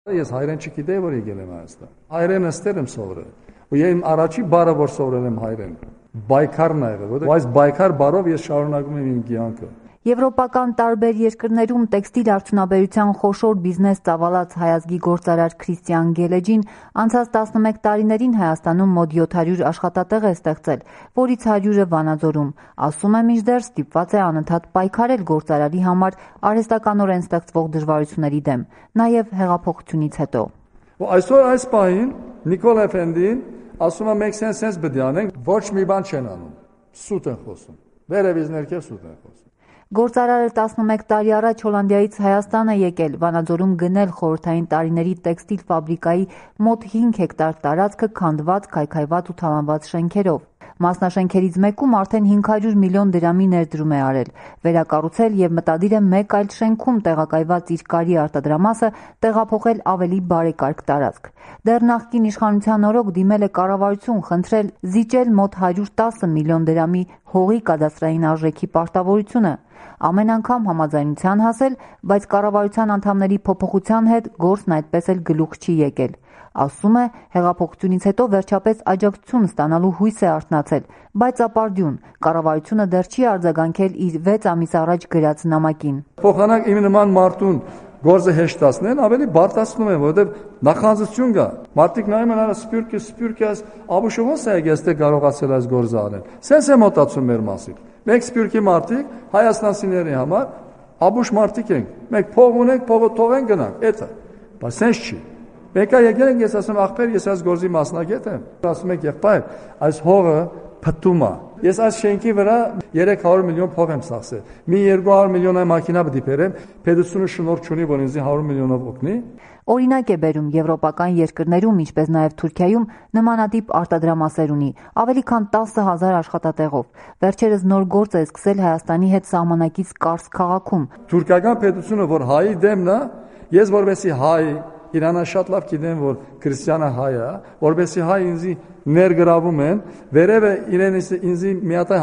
Ես հայրեն չգիտեի, որ եկել եմ Հայաստան։ Հայրեն ըստեր եմ սովորել։ Ու ես իմ առաջի բառը, որ սովորել եմ հայրեն, բայկարն ա եղել, որովհետեւ այս բայկար բառով ես շարունակում եմ իմ կյանքը։ Եվրոպական տարբեր երկրներում տեքստիլ արդյունաբերության խոշոր բիզնես ծավալած հայազգի գործարար Քրիստիան Գելեջին անցած 11 տարիներին Հայաստանում մոտ 700 աշխատատեղ է ստեղծել, որից 100-ը Վանաձորում։ Ասում է, մինչդեռ ստիպված է անընդհատ պայքարել գործարարի համար արհեստականորեն ստեղծվող դժվարությունների դեմ, նաև հեղափոխությունից հետո։ Այսօր այս պահին Նիկոլ Էֆենդին ասում է մենք սենց պետք է անենք, ոչ մի բան չեն անում։ Սուտ են խոսում։ Վերևից ներքև սուտ են խոսում։ Գործարարը 11 տարի առաջ Հոլանդիայից Հայաստան է եկել, Վանաձորում գնել խորհրդային տարիների տեքստիլ ֆաբրիկայի մոտ 5 հեկտար տարածքը քանդված, քայքայված ու թալանված շենքերով։ Մասնաշենքերից մեկում արդեն 500 միլիոն դրամի ներդրում է արել, վերակառուցել եւ մտադիր է մեկ այլ շենքում տեղակայված իր կարի արտադրամասը տեղափոխել ավելի բարեկարգ տարածք։ Դեռ նախկին իշխանության օրոք դիմել է կառավարություն, խնդրել զիջել մոտ 110 միլիոն դրամի հողի կադաստրային արժեքի պարտավորությունը։ Ամեն անգամ համաձայնության հասել, բայց կառավարության անդամների փոփոխության հետ գործն այդպես էլ գլուխ չի եկել։ Ասում է, հեղափոխությունից հետո վերջապես աջակցություն ստանալու հույս է արթնացել, բայց ապարդյուն, կառավարությունը դեռ չի արձագանքել իր 6 ամիս առաջ գրած նամակին։ Փոխանակ իմ նման մարդուն գործը հեշտացնեն, ավելի բարդացնում են, որովհետև նախանձություն կա։ Մարդիկ նայում են արա սպյուրքի Աբուշը ոնց է եկել կարողացել այս գործը անել։ Սենց է մոտացում մեր մասին։ Մենք սպյուրքի մարդիկ հայաստանցիների համար Աբուշ մարդիկ ենք։ Մենք փող ունենք, փողը թողենք գնանք, էդ է։ Բայց սենց չի։ Մեկը եկել են, ես ասում ախպեր, ես այս գործի մասնագետ եմ։ Ասում եք եղբայր, այս հողը փտում է։ Ես այս շենքի վրա 300 միլիոն փող եմ ծախսել։ Մի 200 միլիոնայ մաքինա պետք է բերեմ, պետությունը շնորհ չունի, որ ինձ 100 միլիոնով օգնի։ Օրինակ է բերում եվրոպական երկրներում, ինչպես նաև Թուրքիայում, նմանատիպ արտադրամասեր ունի, ավելի քան 10,000 աշխատատեղով։ Վերջերս նոր գործ է սկսել Հայաստանի հետ սահմանակից Կարս քաղաքում։ Թուրքական պետությունը, որ հայի դեմն է, ես որովհետեւ հայ Իրանը շատ լավ գիտեմ, որ քրիստիանը հայ է, որովհետեւ հայ ինձ ներգրավում են, վերևը իրենից ինձ մի հատ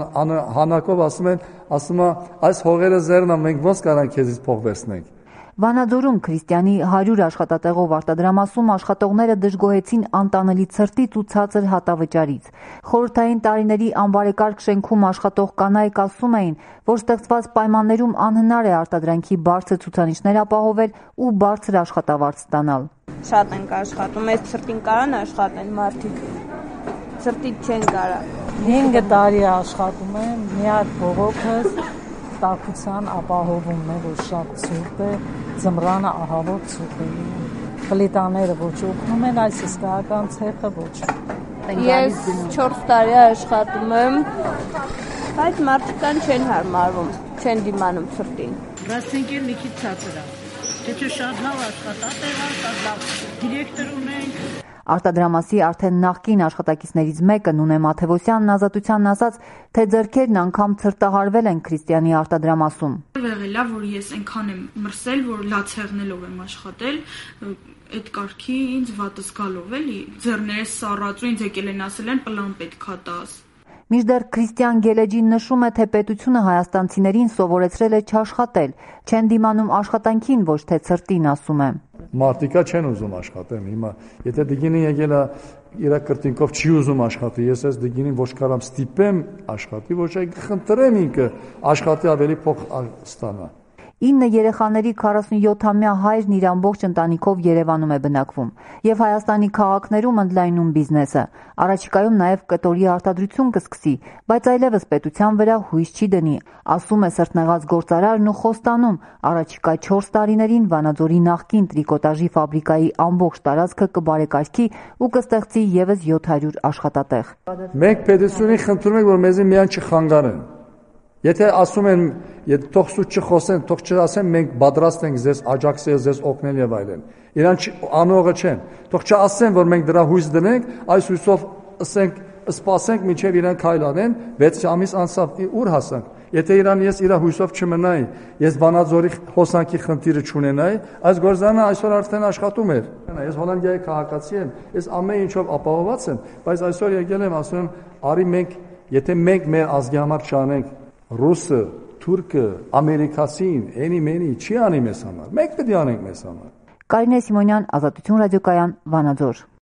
հանակով ասում են, այս հողերը ձերն են, մենք ոնց կարանք քեզից փող վերցնենք։ Վանաձորում Քրիստիանի 100 աշխատատեղով արտադրամասում աշխատողները դժգոհեցին անտանելի ցրտից ու ցածր հատավճարից։ Խորհրդային տարիների անբարեկարգ շենքում աշխատող կանայք ասում էին, որ ստեղծված պայմաններում անհնար է արտադրանքի բարձր ցուցանիշներ ապահովել ու բարձր աշխատավարձ ստանալ։ Շատ ենք աշխատում, այս ցրտին կարան աշխատեն մարդիկ։ Ցրտից չեն կարա։ 5 տարի աշխատում եմ, մի հատ բողոքս տաքության ապահովում է, որ շատ ցուրտ է, ձմռանը ահավոր ցուրտ է։ Պլիտաները ոչ օգնում են, այս հսկայական ցեխը ոչ։ Ես 4 տարի աշխատում եմ, բայց մարդկան չեն հարմարվում, չեն դիմանում ցրտին։ Ռասենկել մի քիչ ցածր է։ Եթե շատ լավ աշխատատեղ է, շատ լավ դիրեկտոր ունենք։ Արտադրամասի արդեն նախկին աշխատակիցներից մեկը Նունե Մաթևոսյանն ազատությանն ասաց, թե ձեռքերն անգամ ցրտահարվել են Քրիստիանի արտադրամասում։ Եղել է, որ ես այնքան եմ մրսել, որ լացեղնելով եմ աշխատել, այդ կարգի ինձ վատս գալով էլի, ձեռներս սառած ու ինձ եկել են ասել են պլան պետքա տաս։ Մինչդեռ Քրիստիան Գելեջին նշում է, թե պետությունը հայաստանցիներին սովորեցրել է չաշխատել, չեն դիմանում աշխատանքին, ոչ թե ցրտին, ասում է։ Մարդիկա չեն ուզում աշխատեն հիմա, եթե դիգինին եկել է իր կրտինքով չի ուզում աշխատի, ես այս դիգինին ոչ կարամ ստիպեմ աշխատի, ոչ այլ խնդրեմ ինքը աշխատի ավելի փող ստանա։ 9 երեխաների 47-ամյա հայրն իր ամբողջ ընտանիքով Երևանում է բնակվում եւ Հայաստանի քաղաքներում ընդլայնում բիզնեսը։ Առաջիկայում նաեւ կտորի արտադրություն կսկսի, բայց այլևս պետության վրա հույս չի դնի, ասում է սրտնեղած գործարարն ու խոստանում, առաջիկա 4 տարիներին Վանաձորի նախկին տրիկոտաժի ֆաբրիկայի ամբողջ տարածքը կբարեկարգի ու կստեղծի եւս 700 աշխատատեղ։ Մենք պետությունին խնդրում ենք, որ մեզի միայն չխանգարեն։ Եթե ասում են, եթե թող սուտ չխոսեն, թող չասեն, մենք պատրաստ ենք ձեզ աջակցել, ձեզ օգնել եւ այլն։ Իրանք անողը չեն։ Թող չասեն, որ մենք դրա հույս դնենք, այս հույսով սպասենք, մինչեւ իրան քայլանեն, 6 ամիս անցավ, ուր հասանք։ Եթե իրան ես իր հույսով չմնայի, ես Վանաձորի հոսանքի խնդիրը չունենայի, այս գործարանը այսօր արդեն աշխատում էր։ Ես Հոլանդիայի քաղաքացի եմ, ես ամեն ինչով ապահովված եմ, բայց այսօր եկել եմ, ասում եմ, արի մենք, եթե մենք մեր ազգի համար չանենք, ռուսը, թուրքը, ամերիկացին, էնի մենի չի անի մեզ համար։ Մենք պետք է անենք մեզ համար։ Կարինե Սիմոնյան, Ազատություն ռադիոկայան, Վանաձոր։